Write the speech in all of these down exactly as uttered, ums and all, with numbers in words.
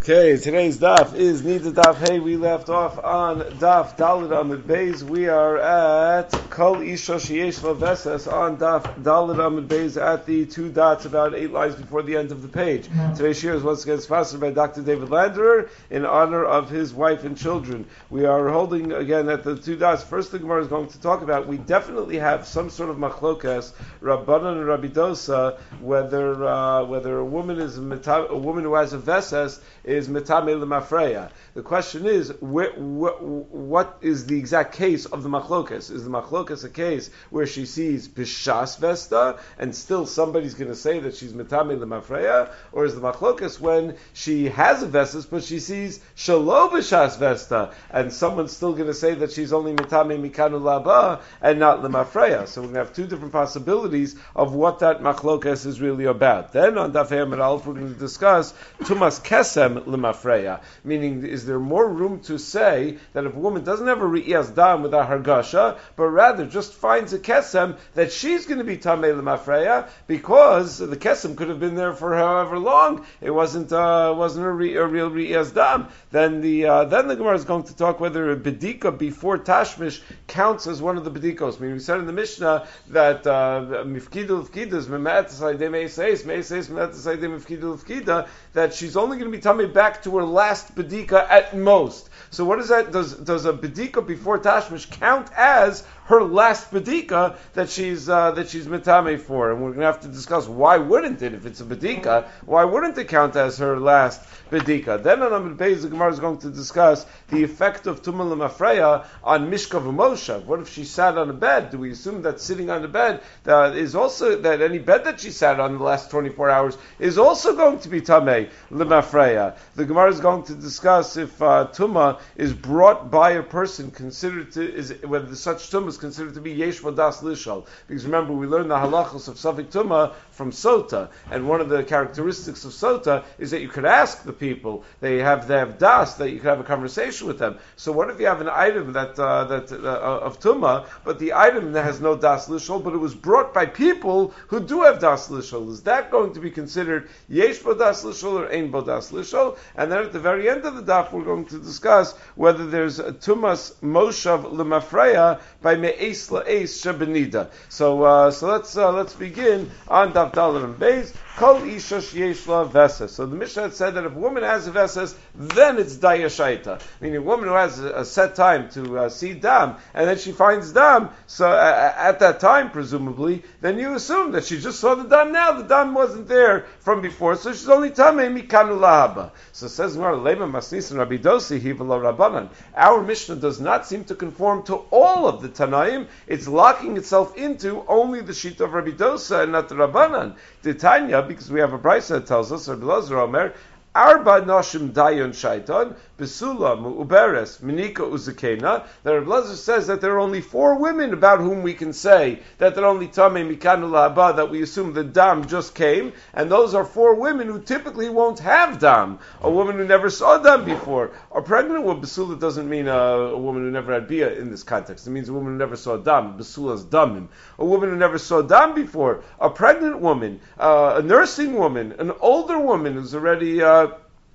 Okay, today's daf is Nida Daf Hey. We left off on Daf Dalit Amud Beis. We are at Kol Isha Sheyesh Lavesas on Daf Dalit Amud Beis at the two dots about eight lines before the end of the page. Mm-hmm. Today's shir is once again sponsored by Doctor David Landerer in honor of his wife and children. We are holding again at the two dots. First thing Gemara is going to talk about, we definitely have some sort of machlokas, Rabbanan and Rabbi Dosa, whether uh, whether a woman is a, meta- a woman who has a veses is metame lemafreya. The question is, wh- wh- what is the exact case of the machlokas? Is the machlokas a case where she sees bishas vesta and still somebody's going to say that she's metame lemafreya, or is the machlokas when she has a vestas but she sees shalo bishas vesta and someone's still going to say that she's only metame mikanu laba and not lemafreya? So we're going to have two different possibilities of what that machlokas is really about. Then on Daf Hey Amud Aleph we're going to discuss tumas kesem lemafreya, meaning is there more room to say that if a woman doesn't have a re'iyas dam with a hargasha, but rather just finds a kesem, that she's going to be tamei lemafreya because the kesem could have been there for however long, it wasn't uh, wasn't a, re, a real re'iyas dam. Then the uh, then the Gemara is going to talk whether a bedika before tashmish counts as one of the bedikos. I mean, we said in the Mishnah that mifkidu lefkida is me'at saydei me'eseis me'eseis me'at saydei mifkidu lefkida, that she's only going to be tamei back to her last bedika at most. So what is that? Does does a bedika before tashmish count as her last bedika that she's uh, that she's metame for? And we're going to have to discuss why wouldn't it, if it's a bedika, why wouldn't it count as her last bedika? Then on Amud Beis, the Gemara is going to discuss the effect of tumah lemafreya on mishkav umoshav. What if she sat on a bed? Do we assume that sitting on the bed uh, is also that any bed that she sat on the last twenty-four hours is also going to be tamei lemafreya? The Gemara is going to discuss if uh, tumah is brought by a person considered to is whether such tumah is considered to be yesh vadas lishal. Because remember, we learned the halachos of safek tumah from sota, and one of the characteristics of sota is that you could ask the people, they have they have das, that you could have a conversation with them. So what if you have an item that uh, that uh, of tumah, but the item that has no das lishal, but it was brought by people who do have das lishal? Is that going to be considered yesh vadas lishal or ein vadas lishal? And then at the very end of the daf, we're going to discuss whether there's a tumas moshav lemafreya by me'es la'es shebenida. So uh, so let's uh, let's begin on daf Dalet and Beis. Kol isha sheyesh la veses. So the Mishnah had said that if a woman has a veses, then it's dayashaita, meaning a woman who has a, a set time to uh, see dam, and then she finds dam. So uh, at that time, presumably, then you assume that she just saw the dam now. The dam wasn't there from before, so she's only tamei mikanu lahaba. So says Gemara, Lema Masnis and Rabbi Dosi Hivalo Rabbanan. Our Mishnah does not seem to conform to all of the Tanaim. It's locking itself into only the sheet of Rabbi Dosa and not the Rabbanan. The Tanya, because we have a brisa that tells us, Rabbi Lazar Omer, Arba Nashim Dayon Shaitan, Besula, Mu'uberes, Minika Uzakena, that Rabbi Lazar says that there are only four women about whom we can say that they're only Tamei Mikanu La'aba, that we assume the Dam just came, and those are four women who typically won't have Dam. A woman who never saw Dam before. A pregnant woman, Besula doesn't mean a, a woman who never had Bia in this context. It means a woman who never saw Dam. Besula's Damim. A woman who never saw Dam before. A pregnant woman, uh, a nursing woman, an older woman who's already uh,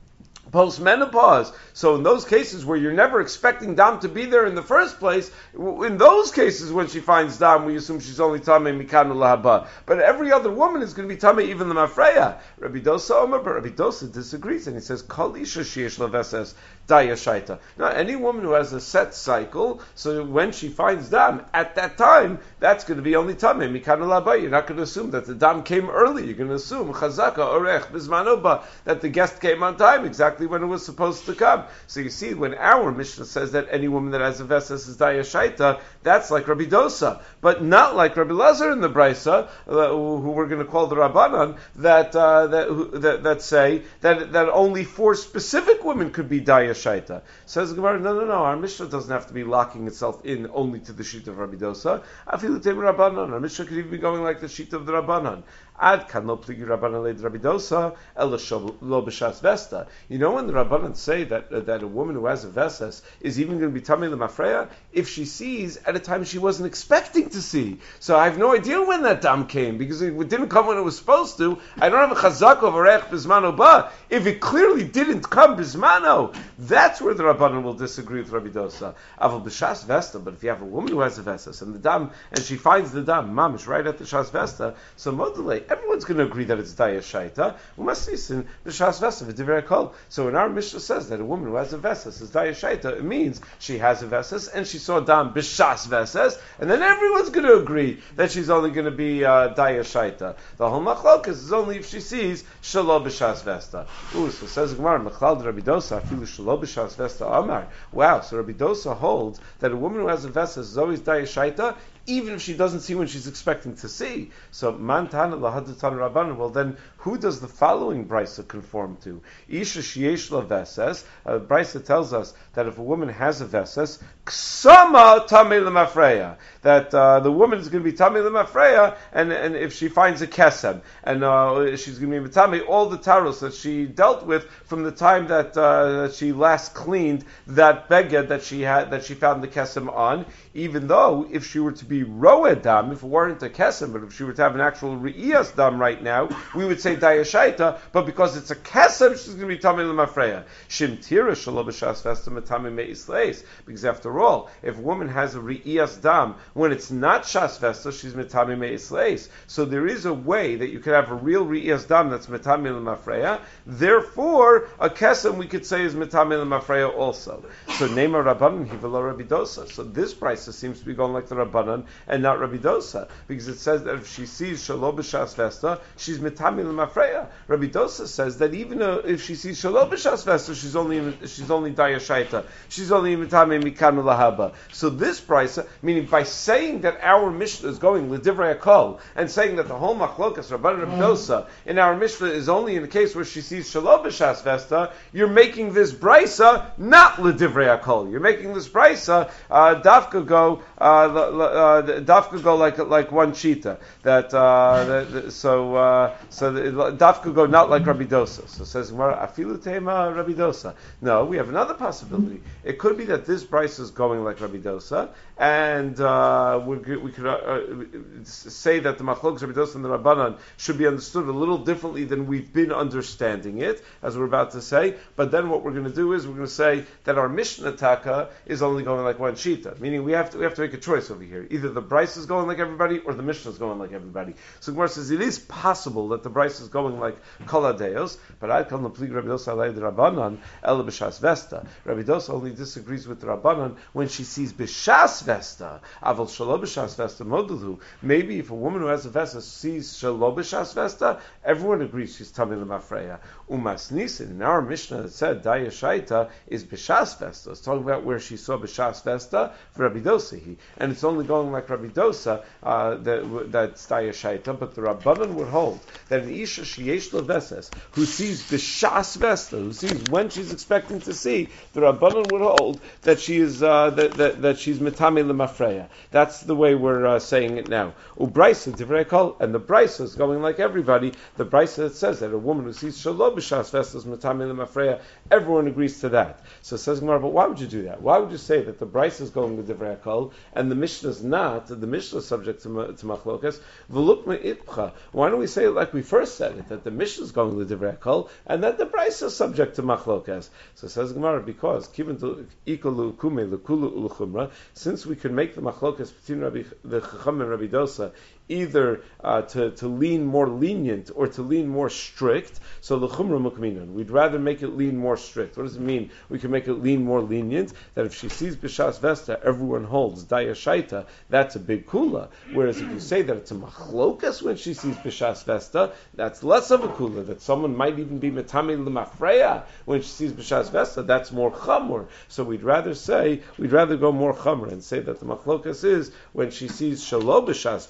post-menopause. So in those cases where you're never expecting Dam to be there in the first place, in those cases when she finds Dam, we assume she's only Tamei Mikanu Lahaba. But every other woman is going to be Tamei, even the Mafreya. Rabbi Dosa Omer, but Rabbi Dosa disagrees, and he says, Kol Isha Sheyesh Laveses Dayashaita. Now, any woman who has a set cycle, so when she finds Dam, at that time, that's going to be only Tamei Mikanu Lahaba. You're not going to assume that the Dam came early. You're going to assume Chazaka Orech Bizmanoba, that the guest came on time, exactly when it was supposed to come. So you see, when our Mishnah says that any woman that has a veses is dayashaita, that's like Rabbi Dosa, but not like Rabbi Lazar in the Brisa, uh, who we're going to call the Rabbanan, that uh, that, who, that that say that that only four specific women could be dayashaita. Says the Gemara, no, no, no. Our Mishnah doesn't have to be locking itself in only to the sheet of Rabbi Dosa. Afilu Rabbanan. Our Mishnah could even be going like the sheet of the Rabbanan. Ad kan lo pligi Rabbanan leid Rabidosa ela lo b'shas vesta. You know when the Rabbanan say that uh, that a woman who has a vesas is even going to be tamei l'mafreya if she sees at a time she wasn't expecting to see. So I have no idea when that dam came because it didn't come when it was supposed to. I don't have a chazak of arech bismano ba. If it clearly didn't come bismano, that's where the Rabbanan will disagree with Rabidosa. Aval b'shas vesta, but if you have a woman who has a vesas and the dam and she finds the dam mamish right at the shas vesta, so modulay everyone's going to agree that it's daya shaita. We must see in the shas vesta v'divrei kol. So when our Mishnah says that a woman who has a vesas is daya shaita, it means she has a vesas and she saw dam b'shas vesas, and then everyone's going to agree that she's only going to be uh, daya shaita. The whole machlokas is only if she sees shalo b'shas vesta. Ooh, so says Gemara, Mechlal Rabidosa afilu shalo b'shas vesta amar. Wow, so Rabidosa holds that a woman who has a vesas is always daya shaita, even if she doesn't see when she's expecting to see. So, Mantana lahadatan rabbanan. Well, then, who does the following brisa conform to? Isha sheyesh la veses. A brisa tells us that if a woman has a veses, ksama tamei lemafreya. That uh, the woman is going to be tamei lemafreya, and and if she finds a kesem, and uh, she's going to be tamei all the taros that she dealt with from the time that uh, that she last cleaned that beged that she had that she found the kesem on. Even though if she were to be roed dam, if it weren't a kesem, but if she were to have an actual re'iyas dam right now, we would say dayashaita, but because it's a kesem, she's going to be tamei l'mafreya. Shim tira shalo b'shas vesta matami me'isleis. Because after all, if a woman has a re'iyas dam, when it's not shas vesta, she's matami me'isleis. So there is a way that you can have a real re'iyas dam that's matami l'mafreya. Therefore, a kesem we could say is matami l'mafreya also. So nema rabbanan hivelo rabidosa. So this price seems to be going like the Rabbanan and not Rabidosa, because it says that if she sees Shalo b'shas vesta, she's mitami l'mafreya. Rabidosa says that even uh, if she sees Shalo b'shas vesta, she's only she's only daya shaita, she's only mitami mikanu lahaba. So this price, meaning by saying that our Mishnah is going l'divrei akol and saying that the whole machlokas Rabbanan and Rabidosa in our Mishnah is only in a case where she sees Shalo b'shas vesta, you're making this brisa not l'divrei akol. You're making this brisa uh, dafka go. Uh, uh, dafka go like like one cheetah. That, uh, that so uh, so the, dafka go not like Rabbi Dosa. So it says afilu tema Rabbi Dosa. No, we have another possibility. It could be that this price is going like Rabbi Dosa, and uh, we, we could uh, uh, say that the machlokes Rabbi Dosa and the Rabbanan should be understood a little differently than we've been understanding it, as we're about to say. But then what we're going to do is we're going to say that our Mishnah taka is only going like one cheetah, meaning we have to we have to make a choice over here. Either the Bryce is going like everybody, or the Mishnah is going like everybody. So Gemara says it is possible that the Bryce is going like Kol Hadeos, but I call the plig Rabbi Dosa alei the Rabbanan ela b'shas vesta. Rabbi Dosa only disagrees with the Rabbanan when she sees b'shas vesta. Aval shalo b'shas vesta modulu. Maybe if a woman who has a vesta sees shalo b'shas vesta, everyone agrees she's tamei l'mafreya. Umas nisin in our Mishnah that said daya shaita is b'shas vesta. It's talking about where she saw b'shas vesta for Rabbi Dosa. And it's only going like Rabbi Dosa uh, that that's daya shaita, but the Rabbanan would hold that an isha sheyesh lo veses who sees b'shas vesta, who sees when she's expecting to see, the Rabbanan would hold that she is uh, that, that that she's mitame lemafreya. That's the way we're uh, saying it now. Ubraisa divrei kol, and the Braisa is going like everybody. The Braisa that says that a woman who sees shalo b'shas vesta is mitame lemafreya, everyone agrees to that. So it says Gemara, but why would you do that? Why would you say that the Braisa is going with divrei kol and the Mishnah is not? The Mishnah is subject to, to machlokas. V'lukma itcha. Why don't we say it like we first said it, that the Mishnah is going with divrei kol and that the Braisa is subject to machlokas? So it says Gemara, because given to ikalu kume lekulu ulchumra, since we can make the machlokas between Rabbi the Chacham and Rabbi Dosa either uh, to, to lean more lenient or to lean more strict, so l'chumra mukminan, we'd rather make it lean more strict. What does it mean? We can make it lean more lenient, that if she sees b'shas vesta, everyone holds daya shaita, that's a big kula. Whereas if you say that it's a machlokas when she sees b'shas vesta, that's less of a kula, that someone might even be metame l'mafreya when she sees b'shas vesta, that's more chamur. So we'd rather say, we'd rather go more chamur and say that the machlokas is when she sees shalo b'shas vesta,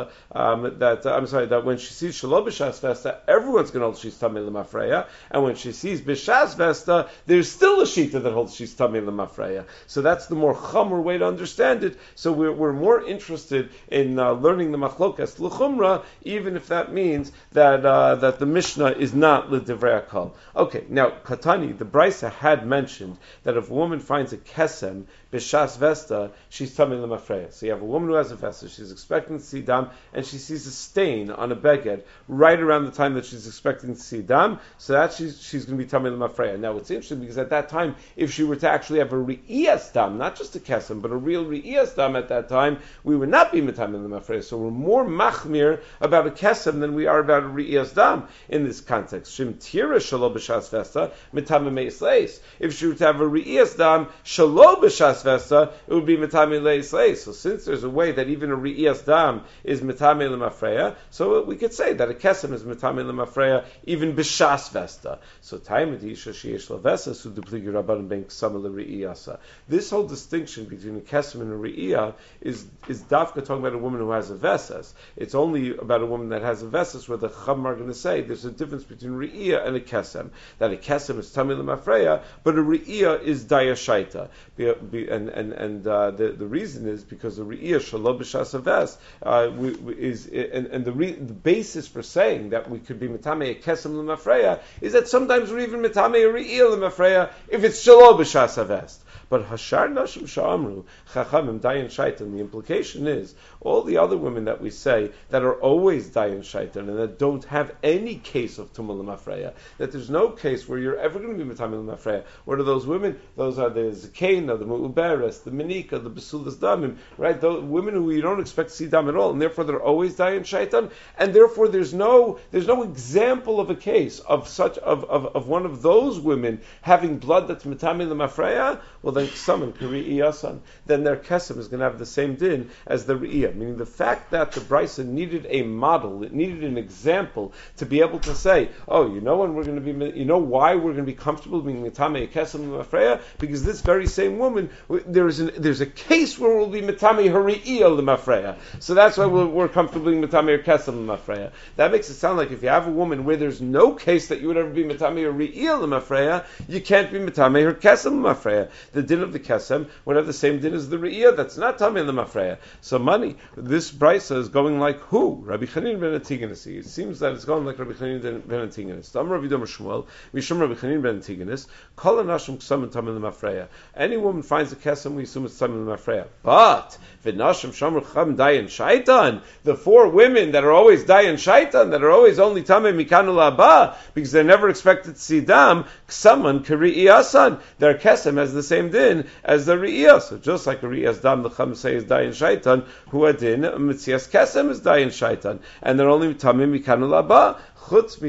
Vesta, um, that uh, I'm sorry, that when she sees Shelo B'Shas Vesta, everyone's going to hold she's Tamei L'Mafreya, and when she sees B'Shas Vesta, there's still a Shita that holds she's Tamei L'Mafreya. So that's the more Chamor way to understand it. So we're, we're more interested in uh, learning the Machlokas L'Chumra, even if that means that uh, that the Mishnah is not L'Divrei HaKol. Okay, now Katani, the Brisa had mentioned that if a woman finds a kesem b'shas vesta, she's tamei l'mafreya. So you have a woman who has a vesta, she's expecting to see dam, and she sees a stain on a beged right around the time that she's expecting to see dam, so that she's she's going to be tamei l'mafreya. Now it's interesting because at that time, if she were to actually have a re'iyas dam, not just a kesem, but a real re'iyas dam at that time, we would not be tamei l'mafreya. So we're more machmir about a kesem than we are about a re'iyas dam in this context. Shim tira shelo b'shas vesta mitamei meis leis. If she were to have a re'iyas dam shelo b'shas vesta, it would be mitamei leis leis. So since there's a way that even a re'iyas dam is mitamei l'mafreya, so we could say that a kesem is mitamei l'mafreya even b'shas vesta. So taimid isha sheyesh l'vesa su dupligi rabbanim ben ksama l're'iyasa. This whole distinction between a kesem and a re'iyah is is dafka talking about a woman who has a vesas. It's only about a woman that has a vesas where the chum are going to say there's a difference between re'iyah and a kesem. That a kesem is tamei l'mafreya, but a re'iyah is dayashaita. And and and uh, the the reason is because the re'iyah shelo b'shas haves uh, is and, and the, re, the basis for saying that we could be mitamei a kesem l'mafreya is that sometimes we're even mitamei a re'iyah l'mafreya if it's shelo b'shas haves. But Hashar Nashim Sha'amru, Chachamim, Dayan Shaitan, the implication is, all the other women that we say that are always Dayan Shaitan and that don't have any case of Tumah L'Mafreya, that there's no case where you're ever going to be Mitamim L'Mafreya. What are those women? Those are the Zakena, the Mu'uberes, the Menika, the Besulas Damim, right? Those women who you don't expect to see Dam at all, and therefore they're always Dayan Shaitan, and therefore there's no there's no example of a case of such of, of, of one of those women having blood that's Mitamim L'Mafreya. Well, then summon Kiri'iyasan, then their kesem is going to have the same din as the Re'iyah. Meaning the fact that the Brisa needed a model, it needed an example to be able to say, oh, you know when we're going to be, you know why we're going to be comfortable being Mitamei Kesem L'Mafreya? Because this very same woman, there is an, there's a case where we'll be Mitamei her Re'iyah L'Mafreya. So that's why we're, we're comfortable being Mitamei her Kesem L'Mafreya. That makes it sound like if you have a woman where there's no case that you would ever be Mitamei her Re'iyah L'Mafreya, you can't be Mitamei her Kesem L'Mafreya. The din of the kesem would have the same din as the re'iyah. That's not tamei l'mafreya. So money. This brisa is going like who? Rabbi Chanin ben Antigonus. It seems that it's going like Rabbi Chanin ben Antigonus. Amar Rabbi Domer Shmuel, Mishum Rabbi Chanin ben Antigonus. Kol hanashim ksam tamei l'mafreya. Any woman finds a kesem, we assume it's tamei l'mafreya. But v'nashim shamar cham dayan shaitan. The four women that are always dayan shaitan, that are always only tamei mikanu la'aba, because they're never expected to see dam. Ksaman kari'iyasan. Their kesem has the same din as the re'iyah. So just like a re'iyah's dam, the chum say is dayan shaitan, who adin mitzias kesem is dayan shaitan, and they're only tamim mikanu laba. With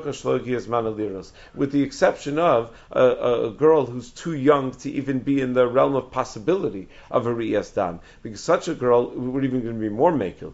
the exception of a, a, a girl who's too young to even be in the realm of possibility of a re'iyas dam, because such a girl would even going to be more mekil.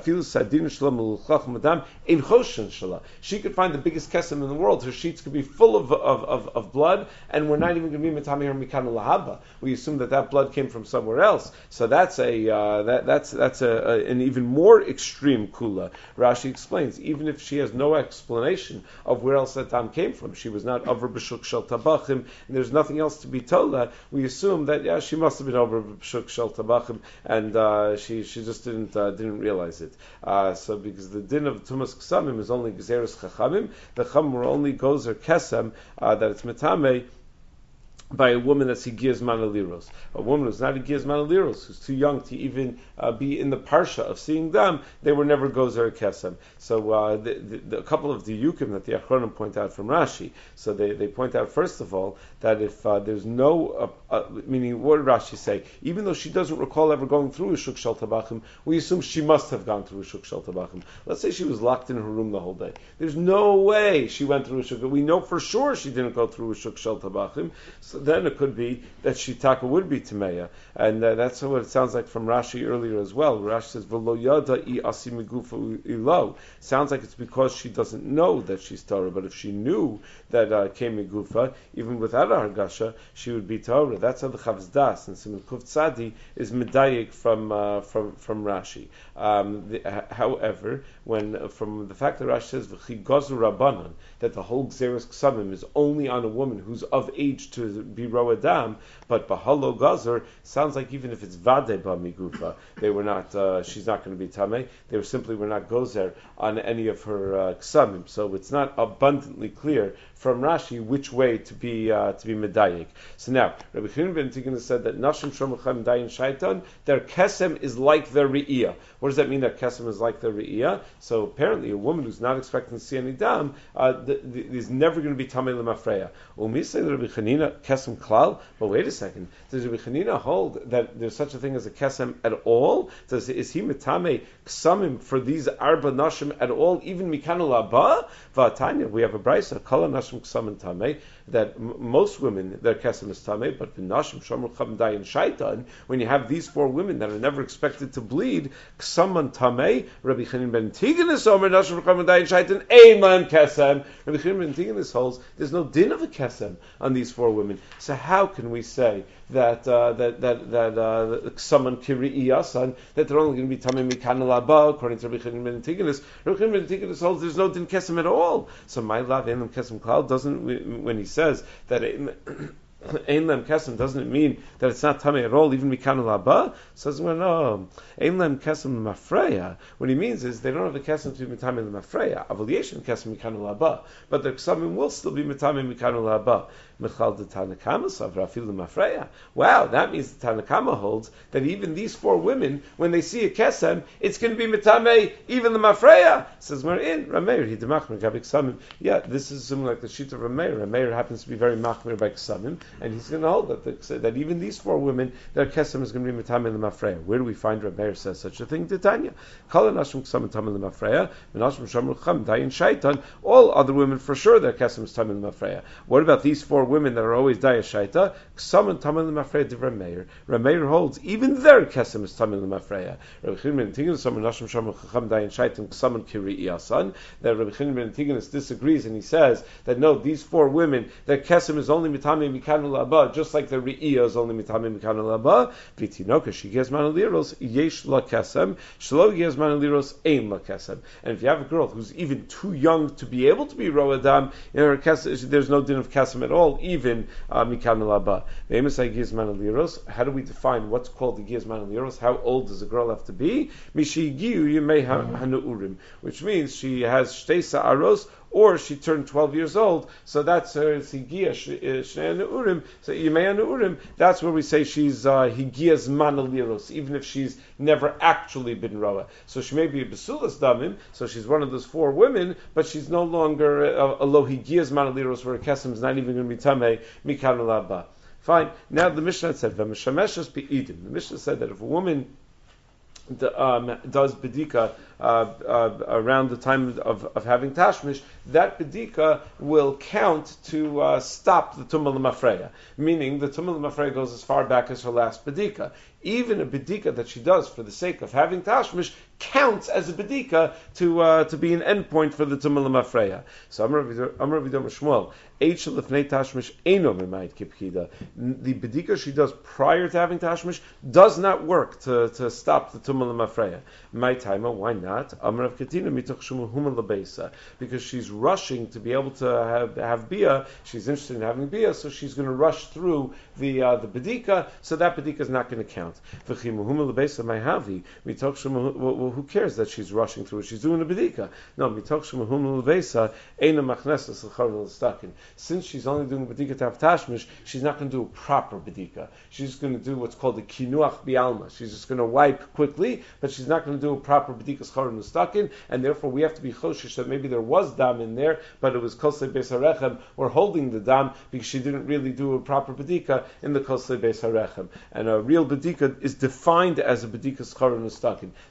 She could find the biggest kesem in the world. Her sheets could be full of of, of, of blood, and we're not even going to be mitami her mikanu lahaba. We assume that that blood came from somewhere else. So that's a uh, that that's that's a, a, an even more extreme kula. Rashi explains, even if she has no explanation of where else that dam came from, she was not over b'shuk shel tabachim, and there's nothing else to be told that, we assume that yeah, she must have been over b'shuk shel tabachim, and uh, she she just didn't uh, didn't realize it. Uh, so because the din of tumas ksamim is only gzeres chachamim, the chamor only goes or kesem uh, that it's metame by a woman that's Higiyas Manaliros. A woman who's not Higiyas Manaliros, who's too young to even uh, be in the parsha of seeing them, they were never gozer kesem. So uh, the, the, the, a couple of the yukim that the Achronim point out from Rashi, so they, they point out first of all that if uh, there's no, uh, uh, meaning what did Rashi say? Even though she doesn't recall ever going through a Shuk Shel Tabachim, we assume she must have gone through a Shuk Shel Tabachim. Let's say she was locked in her room the whole day. There's no way she went through a Shuk. We know for sure she didn't go through a Shuk Shel Tabachim. So then it could be that Shitaka would be Tameya. And uh, that's what it sounds like from Rashi earlier as well. Rashi says, V'lo yada I asi migufa ilo. Sounds like it's because she doesn't know that she's Torah, but if she knew that uh, came migufa, even without a hargasha, she would be Torah. That's how the Chavz Das and Siman Kuf Tzadi is medayik from uh, from from Rashi. Um, the, uh, however, when uh, from the fact that Rashi says V'chi gozu rabbanan, that the whole Gzeres Ksamim is only on a woman who's of age to be Roadam, but Bahalo Gazer sounds like even if it's Vade Ba Migufa, they were not. Uh, she's not going to be Tameh. They were simply were not Gozer on any of her uh, Ksamim. So it's not abundantly clear from Rashi which way to be uh, to be medayik. So now, Rabbi Chanina ben Tigana said that Nashim Shomachem Dayin Shaitan, their kesem is like their re'iyah. What does that mean? That kesem is like their re'iyah? So apparently, a woman who's not expecting to see any dam uh, th- th- is never going to be tamei lemafreya. Umi say Rabbi Chanina kesem klal. But wait a second, does Rabbi Chanina hold that there's such a thing as a kesem at all? Does is he metame ksamim for these arba nashim at all? Even mikanu laba v'atanya. We have a brayso kala nashim ksamim tamei, that m- most women, their kesem is tamei, but v'nashim shomer cham dayin shaitan, when you have these four women that are never expected to bleed, ksaman tamei, Rabbi Chanina ben Tigana omer nashim cham dayin shaitan, eiman kesem. Rabbi Chanina ben Tigana holds there's no din of a kesem on these four women. So how can we say that uh, that that that uh, someone kiriyasan that they're only going to be tamei mikan laba according to Rabbi Chanina ben Tigana? Rabbi Chanina ben Tigana holds there's no din kesem at all. So my love enlam kesem klal doesn't, when he says that Ein lem kesem, doesn't it mean that it's not tamei at all, even mikanu laba? Says, well, no. Ein lem kesem mafreya. What he means is they don't have a kesem to be mitamei lemafreya. Avoliation kesem mikanu laba, but their kesemim will still be mitamei mikanu laba. Mechal de Tanakama savra afilu mafreya. Wow, that means the Tanakama holds that even these four women, when they see a kesem, it's going to be mitamei even the mafreya. Says, we're in Rameir he demachmer gabi kesemim. Yeah, this is something like the sheet of Rameir. Rameir happens to be very machmir by kesemim. And he's going to hold that the, that even these four women, their kesem is going to be mitamei lemafreya. Where do we find Reb Meir says such a thing? Titania, kol nashim kesem mitamei lemafreya, v'nashim shomer cham dayin shaitan. All other women for sure their kesem is tamei lemafreya. What about these four women that are always dayin shaita? Kesem tamei lemafreya. To Reb Meir, Reb Meir holds even their kesem is tamei lemafreya. Rabbi Chanina ben Tigana some nashim shomer cham dayin shaitan kesem kiriyasan. That Rabbi Chanina ben Tigana disagrees and he says that no, these four women their kesem is only mitamei mikan laba, just like the re'iyah is only mitamei mikanu laba. V'tinoka shegias manaliros yesh la kesem, shlo yesh manaliros ein la kesem. And if you have a girl who's even too young to be able to be roadam, in her kesem, there's no din of kesem at all, even uh, mikanu laba. Ve'emisai yesh manaliros. How do we define what's called the yesh manaliros? How old does a girl have to be? Mishigiu yemei hanuurim, which means she has shtei sa'aros, or she turned twelve years old, so that's her higia shnei urim. So yimei urim, that's where we say she's higias manaliros, even if she's never actually been roa. So she may be a besulas damim, so she's one of those four women, but she's no longer a, a lo higias manaliros, where a kesem is not even going to be tamei mikanu laba. Fine. Now the Mishnah said v'mishameshes be'idim. The Mishnah said that if a woman The, um, does bedika uh, uh, around the time of, of having tashmish, that bedika will count to uh, stop the tumah l'mafreya. Meaning the tumah l'mafreya goes as far back as her last bedika. Even a bedika that she does for the sake of having tashmish counts as a bedika to uh, to be an endpoint for the tumah l'mafreya. So Amar Rabbi Dom Shmuel, Eich lefnei tashmish eino memayit kipchida. The bedika she does prior to having tashmish does not work to, to stop the tumah l'mafreya. My time, why not? Amar Rav Katina mitoch shumuhuma lebeisa, because she's rushing to be able to have have bia. She's interested in having bia, so she's going to rush through the uh, the bedika. So that bedika is not going to count. V'chimuhuma lebeisa ma'havi mitoch shumuhuma. Well, who cares that she's rushing through it? She's doing a bedika. No, mitoch shumuhuma lebeisa eina machnesas l'charul l'stakin. Since she's only doing bedika to have tashmish, she's not going to do a proper bedika. She's going to do what's called a kinuach bialma. She's just going to wipe quickly, but she's not going to do a proper bedika schar nustakin, and therefore we have to be choshish that maybe there was dam in there, but it was kosei beis harechem. We're holding the dam because she didn't really do a proper bedika in the kosei beis harechem. And a real bedika is defined as a bedika schar nustakin. That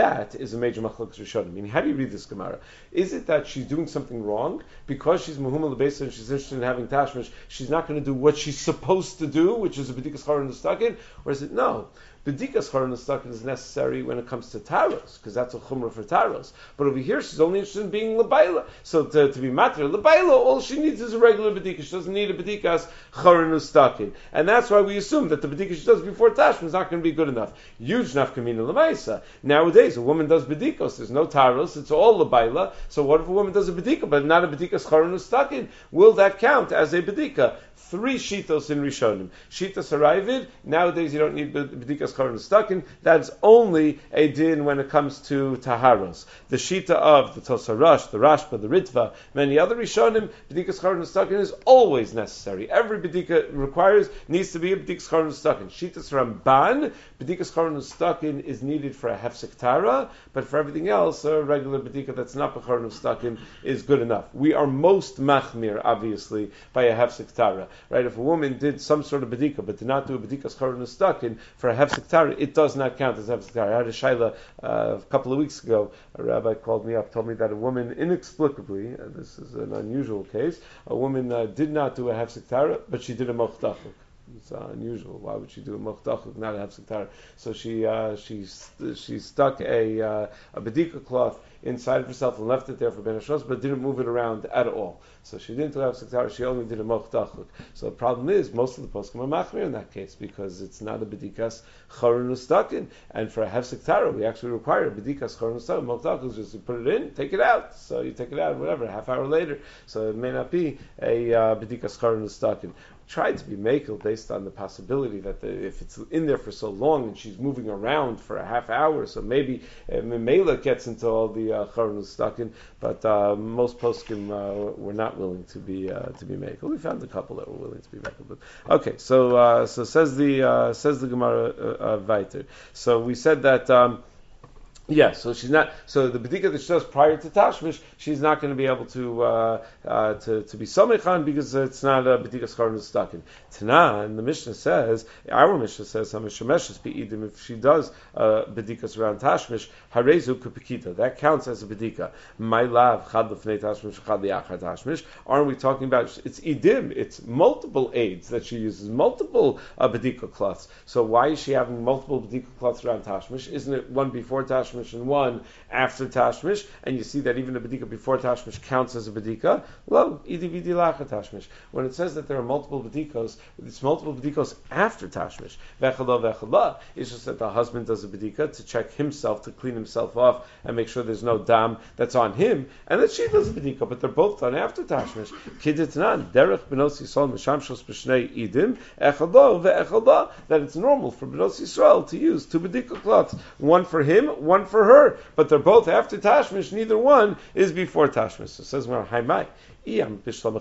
that is a major machlokes rishonim. I mean, how do you read this Gemara? Is it that she's doing something wrong because she's muhuma lebeisa and she's interested in having tashmish? She's not going to do what she's supposed to do, which is a bedikas chara nustakin, or is it no? Bedikas chara nustakin is necessary when it comes to taros, because that's a chumrah for taros. But over here, she's only interested in being lebaila. So to, to be matir lebaila, all she needs is a regular bedika. She doesn't need a bedikas chara nustakin, and that's why we assume that the bedika she does before tashmish is not going to be good enough. Huge nafkamina lemaisa. Nowadays, a woman does bedikos. There's no taros. It's all lebaila. So what if a woman does a bedika, but not a bedikas chara nustakin? Will that count as a bedika? Three shitos in Rishonim. Shitas Haravid, nowadays you don't need B'dikas Chara Nustakin, that's only a din when it comes to Taharos. The Shita of the Tosarash, the Rashba, the Ritva, many other Rishonim, B'dikas Chara Nustakin is always necessary. Every B'dika requires, needs to be a B'dikas Chara Nustakin. Shitas Ramban, B'dikas Chara Nustakin is needed for a Hefsek Tara, but for everything else, a regular B'dika that's not Chara Nustakin is good enough. We are most machmir, obviously, by a Hefsek Tara. Right, if a woman did some sort of bedika, but did not do a bedika schar nustakin for a hefsek tara, it does not count as hefsek tara. I had a shaila uh, a couple of weeks ago. A rabbi called me up, told me that a woman inexplicably, uh, this is an unusual case, a woman uh, did not do a hefsek tara, but she did a mochdachuk. It's uh, unusual. Why would she do a mochdachuk, not a hefsek tara? So she uh, she she stuck a uh, a bedika cloth inside of herself and left it there for Ben Hashos, but didn't move it around at all. So she didn't do hefsek tara, she only did a mochdachuk. So the problem is, most of the poskim are machmir in that case, because it's not a bedikas chara nustakin. And for a hefsek tara, we actually require a bedikas chara nustakin. Mochdachuk is just you put it in, take it out. So you take it out, whatever, a half hour later. So it may not be a uh, bedikas chara nustakin. Tried to be makel based on the possibility that the, if it's in there for so long and she's moving around for a half hour, so maybe uh, Mimela gets into all the chara nustakin, but uh, most poskim uh, were not willing to be uh, to be makel. We found a couple that were willing to be makel. But okay, so uh, so says the uh, says the Gemara uh, uh, weiter. So we said that. Um, Yeah, so she's not. So the bedika that she does prior to tashmish, she's not going to be able to uh, uh, to to be samechan because it's not a bedika schar nustakin. Tana, and the Mishnah says, our Mishnah says, Hamishemeshes be'idim, if she does uh, bedikas around tashmish, harezu kupikita, that counts as a bedika. My lav chad lefnei tashmish, chad liachar tashmish. Aren't we talking about it's idim? It's multiple aids that she uses, multiple uh, bedika cloths. So why is she having multiple bedika cloths around tashmish? Isn't it one before tashmish and one after tashmish, and you see that even a bedika before tashmish counts as a bedika? Lo, idi vidi lacha tashmish. When it says that there are multiple bedikos, it's multiple bedikos after tashmish. Vechala vechala. It's just that the husband does a bedika to check himself, to clean himself off, and make sure there's no dam that's on him, and that she does a bedika, but they're both done after tashmish. Kiditnan derech benos yisrael mishamshos b'shnei idim echalo ve'echala. That it's normal for benos Yisrael to use two bedika cloths, one for him, one for her, but they're both after tashmish. Neither one is before tashmish. So it says, well, hi, well,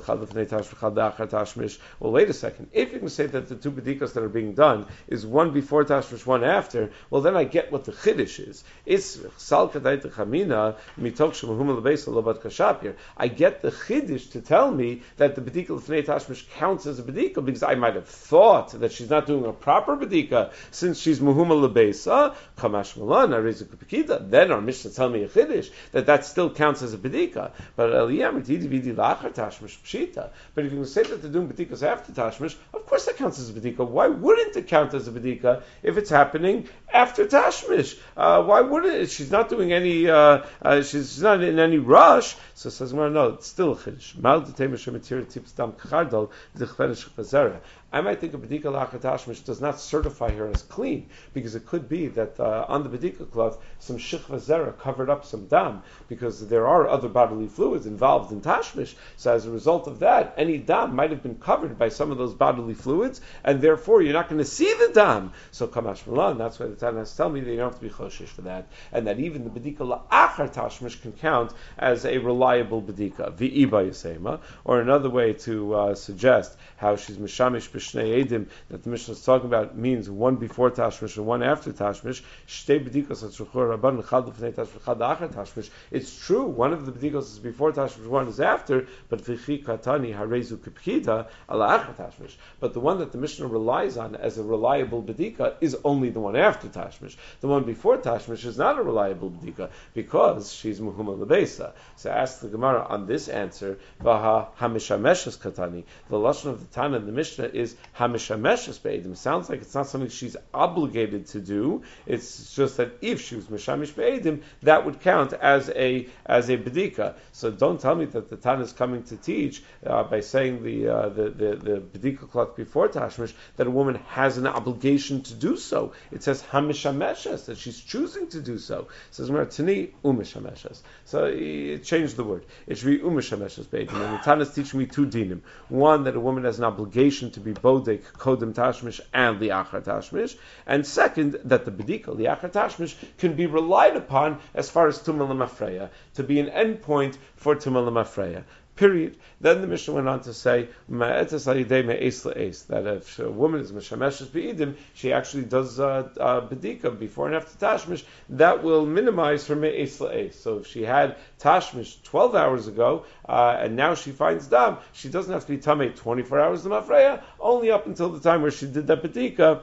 wait a second. If you can say that the two bedikas that are being done is one before tashmish, one after, well, then I get what the chiddush is. It's I get the chiddush to tell me that the bedika l'fnei tashmish counts as a bedika, because I might have thought that she's not doing a proper bedika since she's muhuma lebeisa. Kamash malan arezu kupikita. Then our Mishnah tell me a chiddush that that still counts as a bedika. But eliyam tidi vidi lachar tashmish pshita. But if you can say that they're doing bedikas after tashmish, of course that counts as a bedika. Why wouldn't it count as a bedika if it's happening after tashmish? Uh, why wouldn't it? She's not doing any. Uh, uh, she's not in any rush. So it says, well, no, it's still a chiddush. Mal d'teimesh material tips dam kachardal d'chvenish chazera. I might think a bedika lachar tashmish does not certify her as clean, because it could be that uh, on the bedika cloth some shichva zera covered up some dam, because there are other bodily fluids involved in tashmish. So as a result of that, any dam might have been covered by some of those bodily fluids, and therefore you're not going to see the dam. So kamash malan, that's why the Tana has to tell me that you don't have to be choshish for that, and that even the bedika lachar tashmish can count as a reliable bedika. V'iba yisema, or another way to uh, suggest how she's mishamish b'shnei edim that the Mishnah is talking about means one before Tashmish and one after Tashmish. Shtei b'dikos atzruchur rabban chad l'fnei Tashmish chad achar Tashmish. It's true, one of the b'dikos is before Tashmish, one is after, but v'chi katani harezu kipchida ala achar Tashmish. But the one that the Mishnah relies on as a reliable b'dika is only the one after Tashmish. The one before Tashmish is not a reliable b'dika because she's muhuma lebesa. So ask the Gemara on this answer, Vaha Hamishameshes Katani. The lashon of the Tana in the Mishnah is Hamishameshes Be'edim. Sounds like it's not something she's obligated to do. It's just that if she was Mishamish Be'edim, that would count as a as a B'dika. So don't tell me that the Tana is coming to teach uh, by saying the, uh, the the the B'dika cloth before Tashmish that a woman has an obligation to do so. It says Hamishameshes, that she's choosing to do so. It says Tani Umishameshes. So it changed the word. It should be Umishameshes Be'edim. And the Tana is teaching me two dinim. One, that a woman has an obligation to be bodek, kodem tashmish, and liachar tashmish. And second, that the bedika, liachar tashmish, can be relied upon as far as tumah l'mafreya, to be an endpoint for tumah l'mafreya. Period. Then the Mishnah went on to say, that if a woman is Meshameshes Be'idim, she actually does uh, uh, Bedika before and after Tashmish, that will minimize her Me'es La'es. So if she had Tashmish twelve hours ago, uh, and now she finds Dam, she doesn't have to be Tamei twenty-four hours to Mafreya, only up until the time where she did that Bedika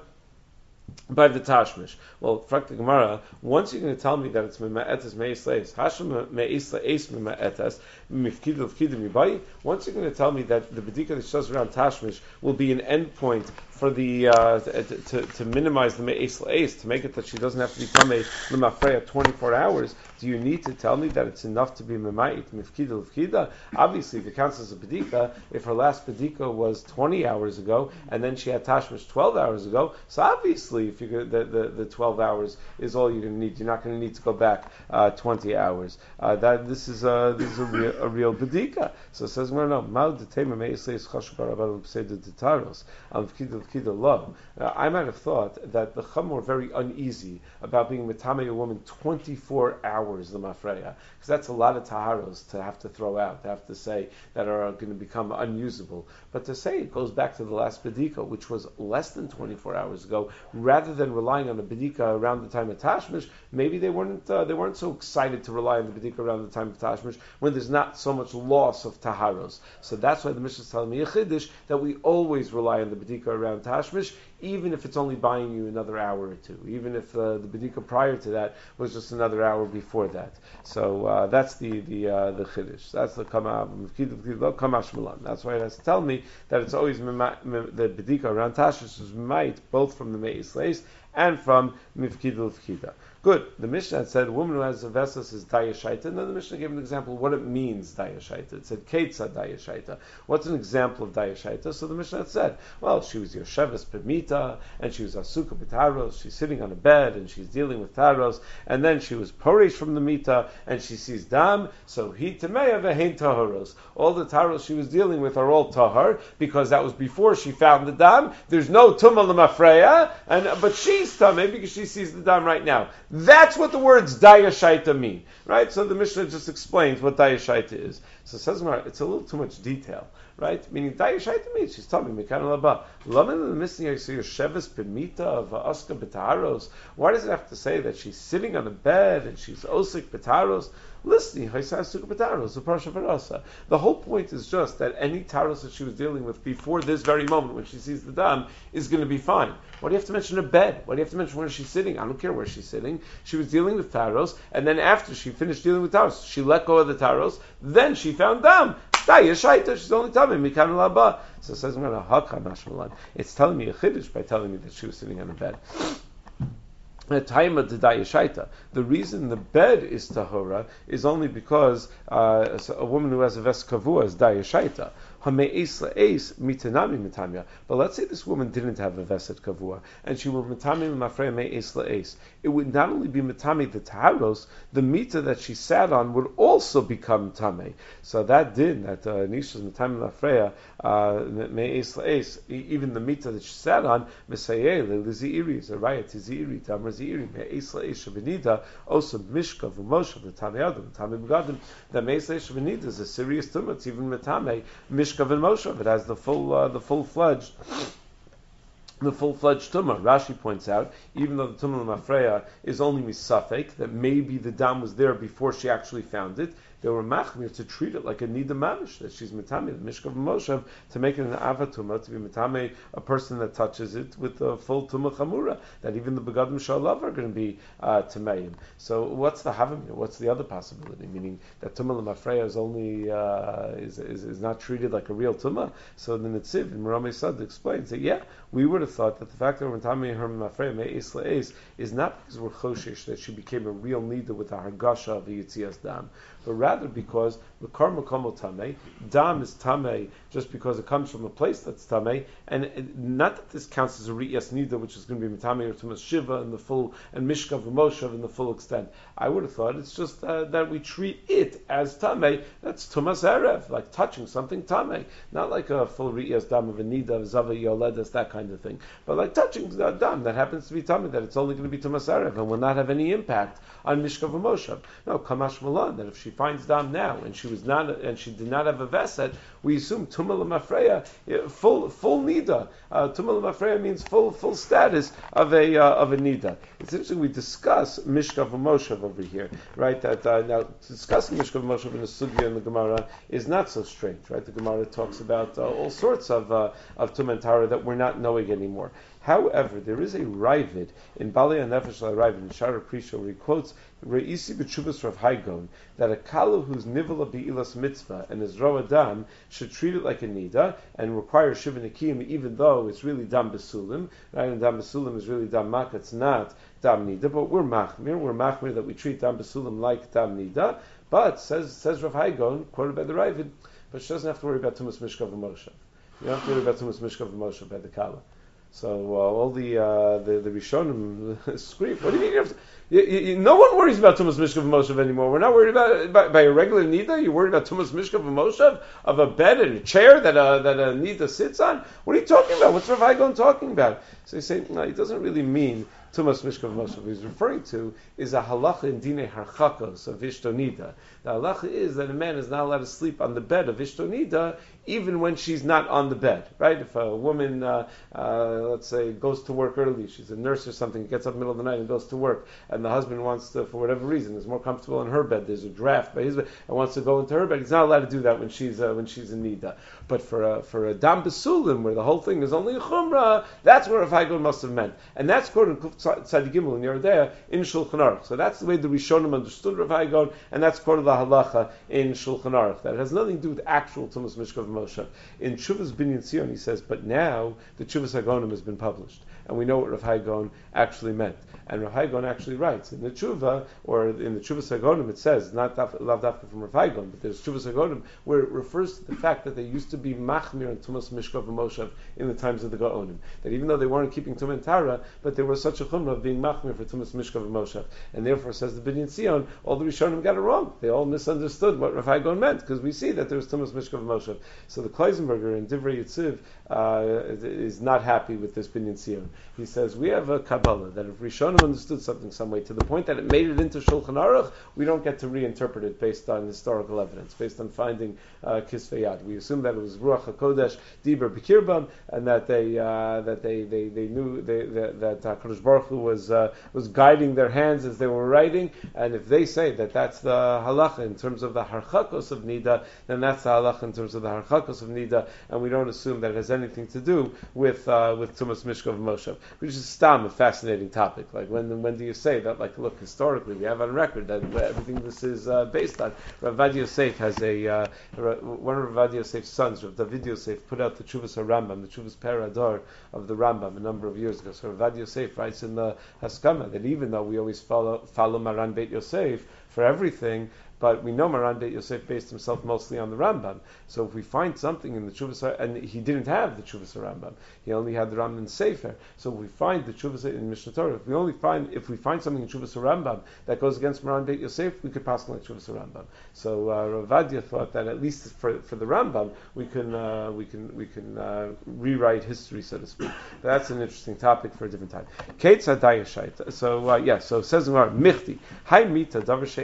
by the Tashmish. Well, Frak the Gemara, once you're going to tell me that it's Mema'etes Me'es Le'es, Hashem Me'es Le'es Mema'etes, Mifkid L'Fkidim Yibai, once you're going to tell me that the Bedika that she does around Tashmish will be an endpoint for the, uh, to, to, to minimize the Me'es Le'es, to make it that she doesn't have to become a L'Mafreya twenty-four hours, do you need to tell me that it's enough to be Mema'it Mifkid L'Fkida? Obviously, if it counts as a Bedika, if her last Bedika was twenty hours ago, and then she had Tashmish twelve hours ago, so obviously, if you the, the the twelve hours is all you're going to need. You're not going to need to go back uh, twenty hours. Uh, that this is a this is a real, a real bedika. So it says, well, no, mal detema me'isleis chashukar abal pseudo detaros al v'kida v'kida lo. I might have thought that the Chum were very uneasy about being metame a woman twenty-four hours the mafreya, because that's a lot of taharos to have to throw out, to have to say that are going to become unusable. But to say it goes back to the last bedika, which was less than twenty-four hours ago, rather than relying on a bedika around the time of Tashmish, maybe they weren't uh, they weren't so excited to rely on the bedika around the time of Tashmish when there's not so much loss of taharos. So that's why the Mishnah is telling me a chiddush that we always rely on the bedika around Tashmish, even if it's only buying you another hour or two, even if uh, the bedika prior to that was just another hour before that. So uh, that's the the uh, the chiddush. That's the kama kamash milan. That's why it has to tell me that it's always mema, mem, the bedika around Tashmish is might both from the me'is leis and from mifkidul fkida. Good. The Mishnah had said a woman who has a vessel is dayashaita, and then the Mishnah gave an example of what it means dayashaita. It said keitza dayashaita. What's an example of dayashaita? So the Mishnah had said, well, she was yosheves pemita, and she was asuka b'taros. She's sitting on a bed and she's dealing with taros, and then she was porish from the mita and she sees dam. So he tameya vehein taharos. All the taros she was dealing with are all tahar because that was before she found the dam. There's no tumah l'mafreya, and but she's tameh because she sees the dam right now. That's what the words dayashaita mean, right? So the Mishnah just explains what dayashaita is. So it says, it's a little too much detail, right? Meaning dayashaita means she's telling me mekan laba. Laman the missing sheves b'mita of aska b'taros. Why does it have to say that she's sitting on a bed and she's osik b'taros? Listening, the whole point is just that any taros that she was dealing with before this very moment when she sees the dam is going to be fine. Why do you have to mention her bed? Why do you have to mention where she's sitting? I don't care where she's sitting. She was dealing with taros, and then after she finished dealing with taros, she let go of the taros, then she found dam. She's only telling me mikan laba. So it says, it's telling me a chiddush by telling me that she was sitting on a bed. The reason the bed is tahora is only because uh, a woman who has a ves kavua is dayashaita. But let's say this woman didn't have a veset kavua and she were mitami l'mafreya me'es la'es. It would not only be mitami the taharos, the mita that she sat on would also become tamei. So that did that uh, nisha's mitami l'mafreya me'es la'es. Even the mita that she sat on misayeh le'liziiri is a raya tiziiri tamar ziiri me'es la'es shabenida also mishka v'moshe the tamei adam tamei begadim. The me'es la'es shabenida is a serious tumah. It's even mitame mishka. It has the full, uh, the full-fledged the full-fledged tumah. Rashi points out, even though the tumah l'mafreya is only misafek, that maybe the dam was there before she actually found it, they were machmir to treat it like a nida mamish, that she's mitame, the mishkav moshav, to make it an avatuma, to be mitame, a person that touches it with a full tumah chamura, that even the begadim shalav are going to be uh, tameim. So what's the havamir? What's the other possibility? Meaning that tumah l'mafreya is only uh, is, is is not treated like a real tumah. So the Netziv in Merame Sad explains that yeah, we would have thought that the fact that we're mitame her mafreya me'es la'es is not because we're choshesh that she became a real nida with a hargasha of the yitzias dam, but rather because the karma komo tamei, dam is tamei just because it comes from a place that's tamei, and it, not that this counts as a riyas nida, which is going to be mitame or tumas shiva in the full, and mishkav v'moshav in the full extent. I would have thought it's just uh, that we treat it as tamei, that's tumas erev, like touching something tamei, not like a full riyas dam of a nida, zava yoledas, that kind of thing, but like touching the dam that happens to be tamei, that it's only going to be tumas erev and will not have any impact on mishkav v'moshav. No, kamash malan, that if she finds dam now and she was not and she did not have a veset, we assume tumah l'mafreya, full full nida. Uh, tumah l'mafreya means full full status of a uh, of a nida. It's interesting we discuss mishkav v'moshav over here, right? That uh, now discussing mishkav v'moshav in the sugya in the Gemara is not so strange, right? The Gemara talks about uh, all sorts of uh, of tumah and tara that we're not knowing anymore. However, there is a Ravid in Balei HaNefesh Ravid in Shara Prisha where he quotes Re'isi b'tshuvas Rav Haigon that a kalu who's nivala be'ilas mitzvah and is ro adam should treat it like a nida and require shiva nikim even though it's really dam besulim. Right? And dam besulim is really dam mak. It's not dam nida, but we're machmir. We're machmir that we treat dam besulim like dam nida. But says says Rav Haigon, quoted by the Ravid, but she doesn't have to worry about tumas mishkav v'moshav. You don't have to worry about tumas mishkav v'moshav by the kala. So uh, all the uh, the the Rishonim scream. What do you mean? You have to, you, you, no one worries about Tumas Mishkav Moshav anymore. We're not worried about by, by a regular nida. You're worried about Tumas Mishkav Moshav of a bed and a chair that a that a nida sits on. What are you talking about? What's Rav Haigon talking about? So he's saying no. He doesn't really mean Tumas Mishkav Moshav. What he's referring to is a halacha in Dine Harchakos of Ishtonida. The halacha is that a man is not allowed to sleep on the bed of Ishtonida even when she's not on the bed, right? If a woman, uh, uh, let's say, goes to work early, she's a nurse or something, gets up in the middle of the night and goes to work, and the husband wants to, for whatever reason, is more comfortable in her bed, there's a draft by his bed, and wants to go into her bed, he's not allowed to do that when she's uh, when she's in nida. But for a, for a dam besulim, where the whole thing is only a chumrah, that's where Rav Haigon must have meant. And that's quoted in Tzadi Gimel in Yerodea in Shulchan Aruch. So that's the way the Rishonim understood Rav Haigon, and that's quoted the halacha in Shulchan Aruch. That has nothing to do with actual Tumas Mishkav Moshe. In Tshuvas Binyan Tzion, he says, but now the Tshuvas Hagonim has been published, and we know what Rav Haigon actually meant. And Rav Haigon actually writes in the Tshuva, or in the Tshuvas Hagonim, it says, not lav dafka from Rav Haigon, but there's Tshuvas Hagonim, where it refers to the fact that they used to be machmir and Tumas Mishkav and Moshav in the times of the Gaonim. That even though they weren't keeping Tum and Tara, but there was such a chumrah of being machmir for Tumas Mishkav and Moshav. And therefore, says the Binyan Tzion, all the Rishonim got it wrong. They all misunderstood what Rav Haigon meant, because we see that there was Tumas Mishkav and Moshav. So the Kleisenberger in Divrei Yitziv uh, is not happy with this Binyan Tzion. He says, we have a Kabbalah, that if Rishonim understood something some way, to the point that it made it into Shulchan Aruch, we don't get to reinterpret it based on historical evidence, based on finding uh, Kisvei Yad. We assume that it was Ruach HaKodesh, Diber Bekirbam, and that they uh, that they, they, they knew they, that, that uh, Kadosh Baruch Hu was uh, was guiding their hands as they were writing. And if they say that that's the halacha in terms of the harchakos of nida, then that's the halacha in terms of the harchakos of nida, and we don't assume that it has anything to do with uh, with Tumas Mishkav Moshav, which is stam a fascinating topic. Like when when do you say that? Like, look, historically we have on record that everything this is uh, based on. Rav Vadia Yosef has a uh, one of Rav Vadia Yosef's sons, Rav David Yosef, put out the Chuvas HaRambam, the Chuvas Perador of the Rambam a number of years ago. So Rav Vadia Yosef writes in the Haskama that even though we always follow follow Maran Beit Yosef for everything, but we know Maran Beit Yosef based himself mostly on the Rambam. So if we find something in the Chuvas, and he didn't have the Chuvas Rambam, he only had the Rambam Sefer. So if we find the Chuvas in Mishnah Torah, if we only find if we find something in Chuvas Rambam that goes against Maran Beit Yosef, we could pass like Chuvas Rambam. So uh, Rav Vadia thought that at least for for the Rambam, we can uh, we can we can uh, rewrite history, so to speak. But that's an interesting topic for a different time. Kate Sadayashait. So uh, yeah. So it says in our Michti, Hi Mita Davar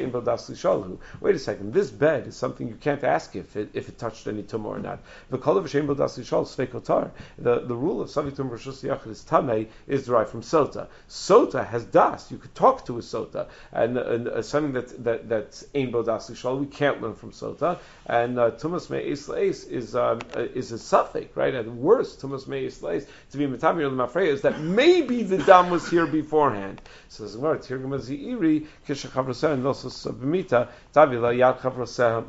she'ein bo das lishalhu. Wait a second, this bed is something you can't ask if it, if it touched any tumah or not. The kol she'ein bo das lishal sveikotar. The the rule of savik tumah rishus yachid is tamei is derived from sota. Sota has das. You could talk to a sota, and, and uh, something that that that's ein bo das lishal we can't learn from sota. And uh, tumas me'es le'es is um, uh, is a suffix, right? At worst, tumas me'es le'es to be metamir l'mafreya is that maybe the dam was here beforehand. So the Gemara tirgum aziri kishachavroseha and also sabimita tavila yad chavroseha.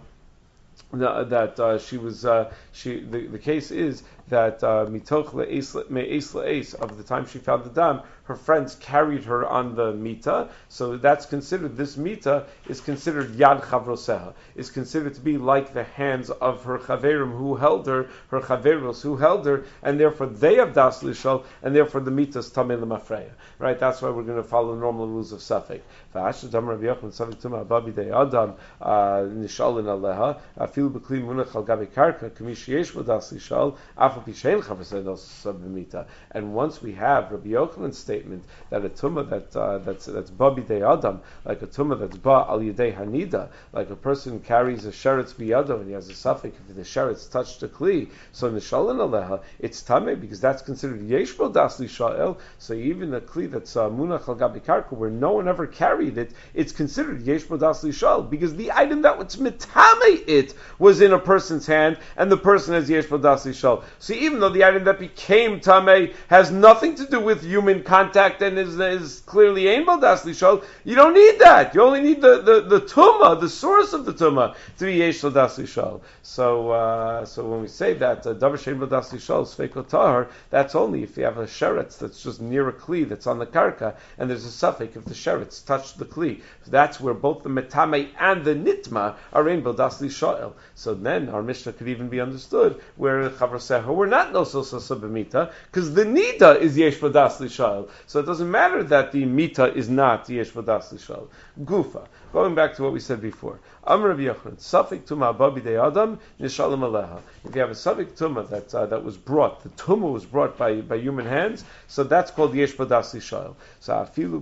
That uh, she was, uh, she the, the case is that mitoch me'es le'es of the time she found the dam, her friends carried her on the mita, so that's considered, this mita is considered yad chavroseha, is considered to be like the hands of her chaverim who held her, her chaveros who held her, and therefore they have das lishal, and therefore the mita is tamei l'mafreya. Right, that's why we're going to follow normal rules of safek. V'ashadam Rabbi Yochanan safek tumah ababi de adam nishalin aleha afilu b'kli munach al gabi karka k'mish yesh v'das lishal afal pishein chavroseha dos b'mita. And once we have Rabbi Yochanan's statement that a tumah that uh, that's that's babi de adam, like a tumah that's ba al yedei hanida, like a person carries a sheretz biyado and he has a safek if the sheretz touched the kli, so nishalin aleha it's tamei because that's considered yesh v'das lishal. So even a kli that's uh, munach al gabi karka where no one ever carried it, it's considered yesh v'das lishal because the item that was mitame it was in a person's hand and the person has yesh v'das lishal. So even though the item that became tamei has nothing to do with human contact and is, is clearly ein v'das lishal, you don't need that. You only need the, the, the tumah, the source of the tumah, to be yesh v'das lishal. So uh, so when we say that davar she'ein v'das lishal sveiko tahar, that's only if you have a sheretz that's just near a kli that's on the karka, and there's a suffix if the sheretz touched the kli. So that's where both the metame and the nitma are in v'das lishal. So then our Mishnah could even be understood where chavroseha were not nosos b'mita, because the nida is yesh v'das lishal. So it doesn't matter that the mita is not yesh v'das lishal. Gufa. Going back to what we said before. Amar Rabbi Yochanan, Safik Tumah Ababi De Adam, Nishalim Aleha. If you have a Safik Tumah that uh, that was brought, the Tumah was brought by, by human hands, so that's called Yesh V'das Lishal. So Afilu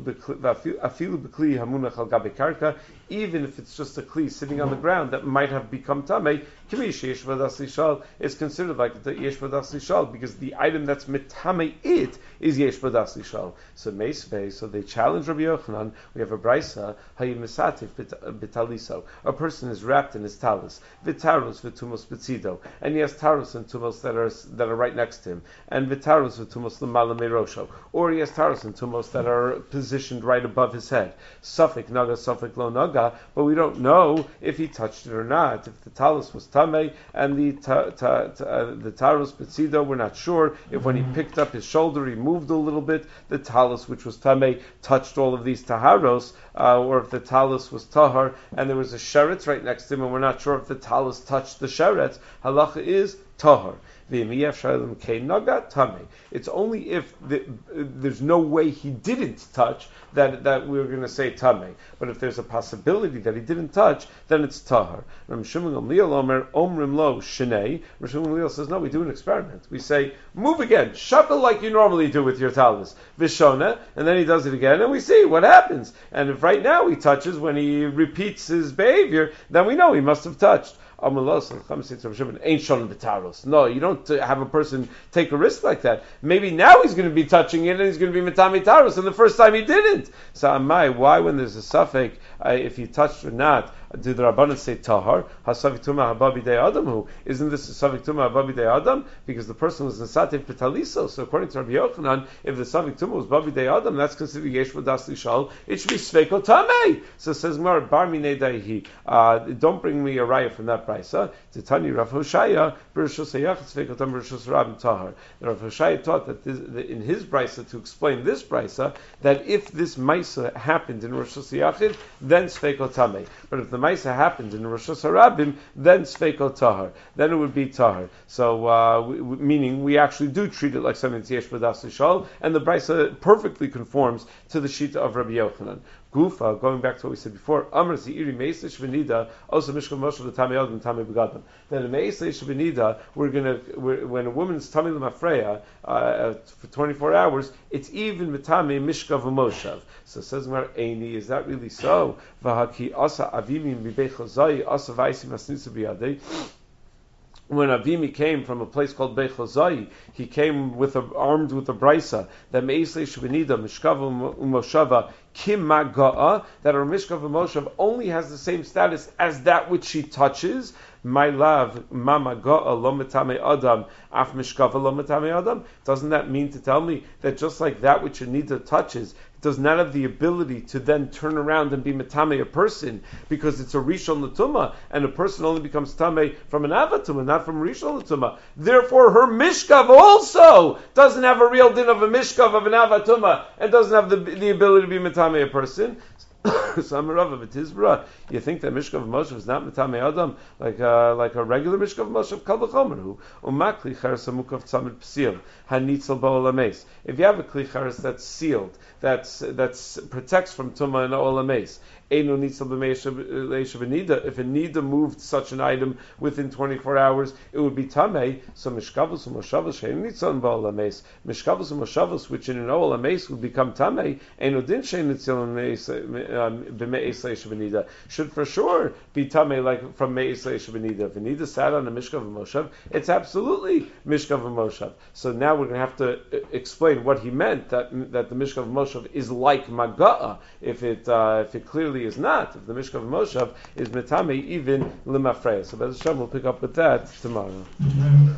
B'Kli Hamunach Al Gabi Karka, even if it's just a Kli sitting on the ground that might have become Tameh, Kimish Yesh V'das Lishal is considered like the Yesh V'das Lishal because the item that's Metame it is Yesh V'das Lishal. So Meisvei, so they challenge Rabbi Yochanan, we have a Braisa, Hayim Mesatif B'Taliso. A person is wrapped in his talis, v'taros v'tumos betzido, and he has taros and tumos that are that are right next to him, and v'taros v'tumos l'mala meirosho, or he has taros and tumos that are positioned right above his head. Suffolk naga, Suffolk lo naga, but we don't know if he touched it or not. If the talis was tamei and the ta, ta, ta, uh, the taros betzido, we're not sure if when he picked up his shoulder he moved a little bit, the talis which was tamei touched all of these taharos, uh, or if the talis was tahar and there was a sheretz right next to him, and we're not sure if the talis touched the sheretz. Halacha is tahar. It's only if the, there's no way he didn't touch that, that we're going to say tamei. But if there's a possibility that he didn't touch, then it's tahar. Ram Shimon Gamliel Omer Omrim Lo Shnei. Ram Shimon Gamliel says, no, we do an experiment. We say, move again, shuckle like you normally do with your talis, vishona, and then he does it again, and we see what happens. And if right now he touches when he repeats his behavior, then we know he must have touched. No, you don't have a person take a risk like that. Maybe now he's going to be touching it and he's going to be metami taros, and the first time he didn't. So amai, why when there's a suffix, uh, if he touched or not, do the Rabbanan say tahar? Hasavik tumah hababi de adamu. Isn't this a savik tumah hababi de adam? Because the person was nesativ petaliso. So according to Rabbi Yochanan, if the savik tumah was babi de adam, that's considered yesh v'das lishal. It should be sveiko tamei. So it says Mar bar minei daihi. Don't bring me a raya from that brisa. Titani Rav Hoshaya b'rishus hayachas sveiko tam b'rishus rabim tahar. Rav Hoshaya taught that, this, that in his brisa to explain this brisa that if this maisa happened in rishus hayachid, then sveiko tamei. But if the Maisa happened in Rosh Hashanah, then Sveiko Tahar. Then it would be Tahar. So, uh, we, we, meaning we actually do treat it like something that's Yesh V'das Lishal, and the Brisa perfectly conforms to the Shita of Rabbi Yochanan. Gufa, going back to what we said before, Amr Ziri Meisish Venida, also Mishkav Moshe the Tami Yod and Tami Begadim. Then in Meisish Venida, we're gonna we're, when a woman's Tami Lemafreya uh, for twenty-four hours, it's even Mitami Mishkav Moshev. So says Mar Eini, is that really so? Vahaki Asa Avimi Mibechozai Asa Vaisi Masnisa Biyadei. When Avimi came from a place called Beit Chozai, he came with a, armed with a brisa that Meisle Shvenida Mishkav Umoshava Kim Maga'a, that her Mishkav Umoshav only has the same status as that which she touches. My love, Mama Ga'a Lo Metame Adam Af Mishkav Lo Metame Adam. Doesn't that mean to tell me that just like that which Anita touches does not have the ability to then turn around and be metame a person, because it's a rishon l'tumah, and a person only becomes tame from an avatuma, not from rishon l'tumah. Therefore, her mishkav also doesn't have a real din of a mishkav of an avatuma, and doesn't have the, the ability to be metame a person. So Amarava v'tizbra, you think that Mishkav Moshe is not Metame Adam like uh, like a regular Mishkav Moshe of Kal V'chomer umakli charas amukav tzamid psil hanitzel ba'olameis. If you have a kli charas that's sealed, that's that's protects from tuma and olameis, einu nitzel b'meisha v'nida. If a nida moved such an item within twenty-four hours, it would be tamei. So mishkavos u'moshavos shein nitzel ba'olameis, mishkavos u'moshavos which in an olameis would become tamei, einu din shein nitzel Um, should for sure be tamei like from Me'isle Shabinida. If Nida sat on a Mishkav Moshav, it's absolutely Mishkav Moshav. So now we're going to have to explain what he meant, that that the Mishkav Moshav is like Maga'a, if it uh, if it clearly is not. If the Mishkav Moshav is Metame even Limafreya. So Bez Hashem, we'll pick up with that tomorrow.